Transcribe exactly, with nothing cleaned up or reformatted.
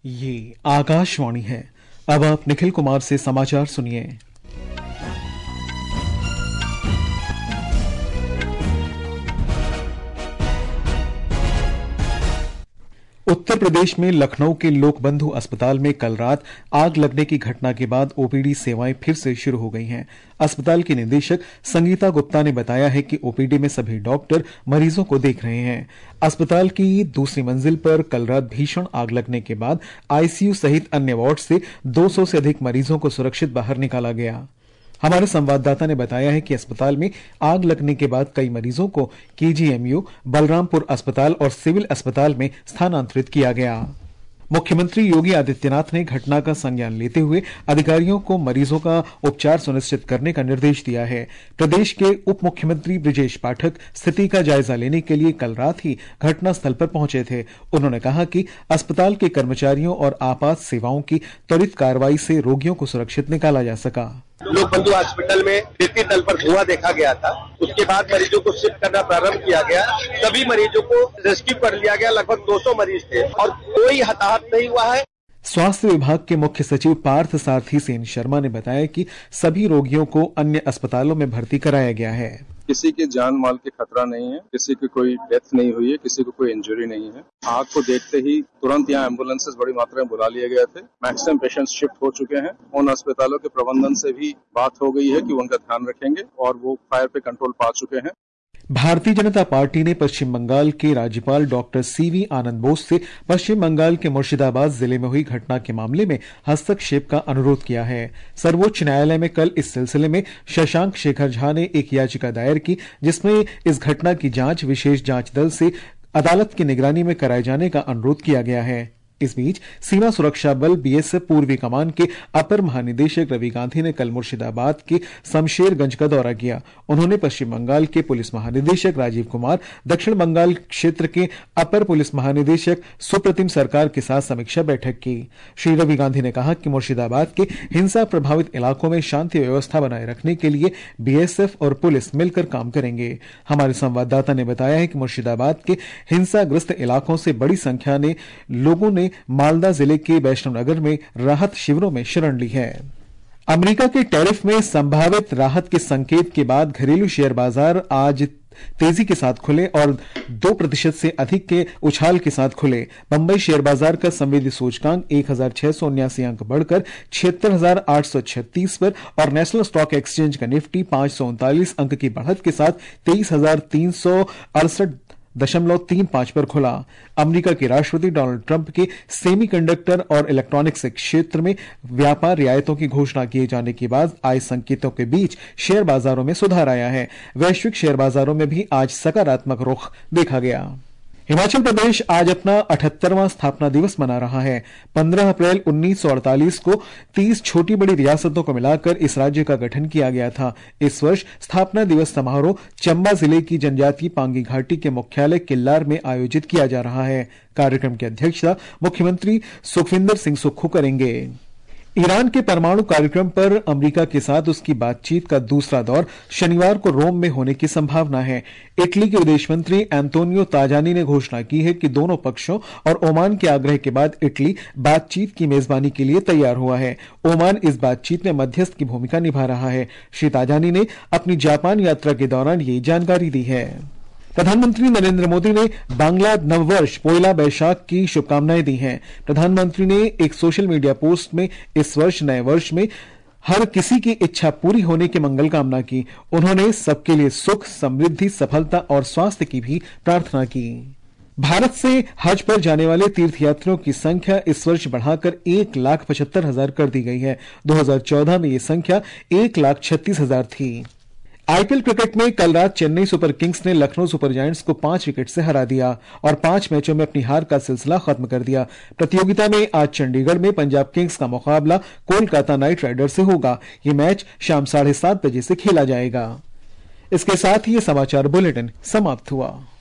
ये आकाशवाणी है। अब आप निखिल कुमार से समाचार सुनिए। उत्तर प्रदेश में लखनऊ के लोकबंधु अस्पताल में कल रात आग लगने की घटना के बाद ओपीडी सेवाएं फिर से शुरू हो गई हैं। अस्पताल की निदेशक संगीता गुप्ता ने बताया है कि ओपीडी में सभी डॉक्टर मरीजों को देख रहे हैं। अस्पताल की दूसरी मंजिल पर कल रात भीषण आग लगने के बाद आईसीयू सहित अन्य वार्ड से दो सौ से अधिक मरीजों को सुरक्षित बाहर निकाला गया। हमारे संवाददाता ने बताया है कि अस्पताल में आग लगने के बाद कई मरीजों को केजीएमयू, बलरामपुर अस्पताल और सिविल अस्पताल में स्थानांतरित किया गया। मुख्यमंत्री योगी आदित्यनाथ ने घटना का संज्ञान लेते हुए अधिकारियों को मरीजों का उपचार सुनिश्चित करने का निर्देश दिया है। प्रदेश के उप मुख्यमंत्री ब्रिजेश पाठक स्थिति का जायजा लेने के लिए कल रात ही घटनास्थल पर पहुंचे थे। उन्होंने कहा कि अस्पताल के कर्मचारियों और आपात सेवाओं की त्वरित कार्रवाई से रोगियों को सुरक्षित निकाला जा सका। लोकबंधु हॉस्पिटल में तृतीय तल पर धुआं देखा गया था। उसके बाद मरीजों को शिफ्ट करना प्रारंभ किया गया। सभी मरीजों को रेस्क्यू कर लिया गया। लगभग दो सौ मरीज थे और कोई हताहत नहीं हुआ है। स्वास्थ्य विभाग के मुख्य सचिव पार्थ सारथी सेन शर्मा ने बताया कि सभी रोगियों को अन्य अस्पतालों में भर्ती कराया गया है। किसी के जान माल के खतरा नहीं है, किसी की कोई डेथ नहीं हुई है, किसी को कोई इंजरी नहीं है। आग को देखते ही तुरंत यहाँ एम्बुलेंसेस बड़ी मात्रा में बुला लिए गए थे। मैक्सिमम पेशेंट्स शिफ्ट हो चुके हैं। उन अस्पतालों के प्रबंधन से भी बात हो गई है कि उनका ध्यान रखेंगे और वो फायर पे कंट्रोल पा चुके हैं। भारतीय जनता पार्टी ने पश्चिम बंगाल के राज्यपाल डॉक्टर सीवी आनंद बोस से पश्चिम बंगाल के मुर्शिदाबाद जिले में हुई घटना के मामले में हस्तक्षेप का अनुरोध किया है। सर्वोच्च न्यायालय में कल इस सिलसिले में शशांक शेखर झा ने एक याचिका दायर की, जिसमें इस घटना की जांच विशेष जांच दल से अदालत की निगरानी में कराए जाने का अनुरोध किया गया है। इस बीच सीमा सुरक्षा बल बीएसएफ पूर्वी कमान के अपर महानिदेशक रवि गांधी ने कल मुर्शिदाबाद के शमशेरगंज का दौरा किया। उन्होंने पश्चिम बंगाल के पुलिस महानिदेशक राजीव कुमार, दक्षिण बंगाल क्षेत्र के अपर पुलिस महानिदेशक सुप्रतिम सरकार के साथ समीक्षा बैठक की। श्री रवि गांधी ने कहा कि मुर्शिदाबाद के हिंसा प्रभावित इलाकों में शांति व्यवस्था बनाए रखने के लिए बीएसएफ और पुलिस मिलकर काम करेंगे। हमारे संवाददाता ने बताया है कि मुर्शिदाबाद के हिंसाग्रस्त इलाकों से बड़ी संख्या में लोगों ने मालदा जिले के वैष्णव नगर में राहत शिविरों में शरण ली है। अमेरिका के टैरिफ में संभावित राहत के संकेत के बाद घरेलू शेयर बाजार आज तेजी के साथ खुले और दो प्रतिशत से अधिक के उछाल के साथ खुले। बंबई शेयर बाजार का संवेदी सूचकांक एक हजार छह सौ उन्यासी अंक बढ़कर छिहत्तर हजार आठ सौ छत्तीस पर और नेशनल स्टॉक एक्सचेंज का निफ्टी पांच सौ उनतालीस अंक की बढ़त के साथ तेईस हजार तीन सौ अड़सठ दशमलव तीन पांच पर खुला। अमेरिका के राष्ट्रपति डोनाल्ड ट्रंप के सेमीकंडक्टर और इलेक्ट्रॉनिक्स क्षेत्र में व्यापार रियायतों की घोषणा किए जाने के बाद आए संकेतों के बीच शेयर बाजारों में सुधार आया है। वैश्विक शेयर बाजारों में भी आज सकारात्मक रुख देखा गया। हिमाचल प्रदेश आज अपना अठहत्तरवां स्थापना दिवस मना रहा है। पंद्रह अप्रैल उन्नीस सौ अड़तालीस को तीस छोटी बड़ी रियासतों को मिलाकर इस राज्य का गठन किया गया था। इस वर्ष स्थापना दिवस समारोह चंबा जिले की जनजातीय पांगी घाटी के मुख्यालय किल्लार में आयोजित किया जा रहा है। कार्यक्रम की अध्यक्षता मुख्यमंत्री सुखविंदर सिंह सुक्खू करेंगे। ईरान के परमाणु कार्यक्रम पर अमेरिका के साथ उसकी बातचीत का दूसरा दौर शनिवार को रोम में होने की संभावना है। इटली के विदेश मंत्री एंटोनियो ताजानी ने घोषणा की है कि दोनों पक्षों और ओमान के आग्रह के बाद इटली बातचीत की मेजबानी के लिए तैयार हुआ है। ओमान इस बातचीत में मध्यस्थ की भूमिका निभा रहा है। श्री ताजानी ने अपनी जापान यात्रा के दौरान ये जानकारी दी है। प्रधानमंत्री नरेंद्र मोदी ने बांग्ला नववर्ष पोइला बैशाख की शुभकामनाएं दी हैं। प्रधानमंत्री ने एक सोशल मीडिया पोस्ट में इस वर्ष नए वर्ष में हर किसी की इच्छा पूरी होने की मंगल कामना की। उन्होंने सबके लिए सुख, समृद्धि, सफलता और स्वास्थ्य की भी प्रार्थना की। भारत से हज पर जाने वाले तीर्थयात्रियों की संख्या इस वर्ष बढ़ाकर एक लाख पचहत्तर हजार कर दी गई है। दो हजार चौदह में ये संख्या एक लाख छत्तीस हजार थी। आईपीएल क्रिकेट में कल रात चेन्नई सुपर किंग्स ने लखनऊ सुपर जायंट्स को पांच विकेट से हरा दिया और पांच मैचों में अपनी हार का सिलसिला खत्म कर दिया। प्रतियोगिता में आज चंडीगढ़ में पंजाब किंग्स का मुकाबला कोलकाता नाइट राइडर्स से होगा। ये मैच शाम साढ़े सात बजे से खेला जाएगा। इसके साथ ही ये समाचार बुलेटिन समाप्त हुआ।